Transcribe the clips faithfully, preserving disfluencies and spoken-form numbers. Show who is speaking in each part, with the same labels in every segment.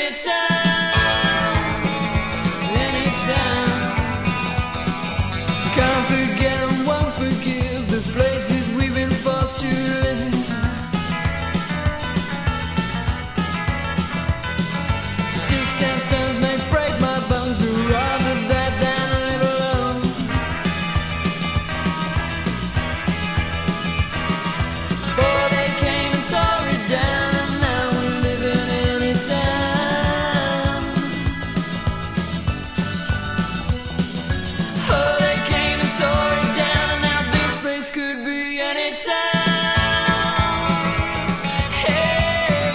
Speaker 1: anytime, anytime. Can't forget and won't forgive the places we've been forced to live. Sticks and stones may break my bones, but rather that than live alone. For they came and tore it down, and now we're living anytime. Oh, they came and tore it down, and now this place could be anytime. Hey.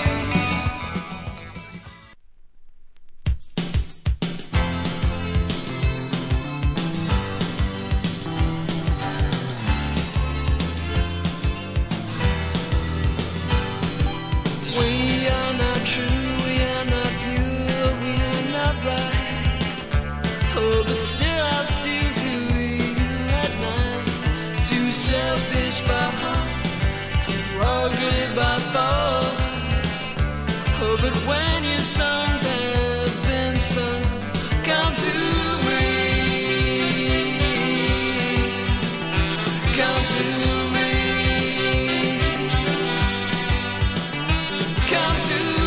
Speaker 1: We are not true, we are not pure, we are not right. Oh, but still I'll steal to you at night. Too selfish by heart, too ugly by thought. Oh, but when your songs have been sung, come to me, come to me, come to me.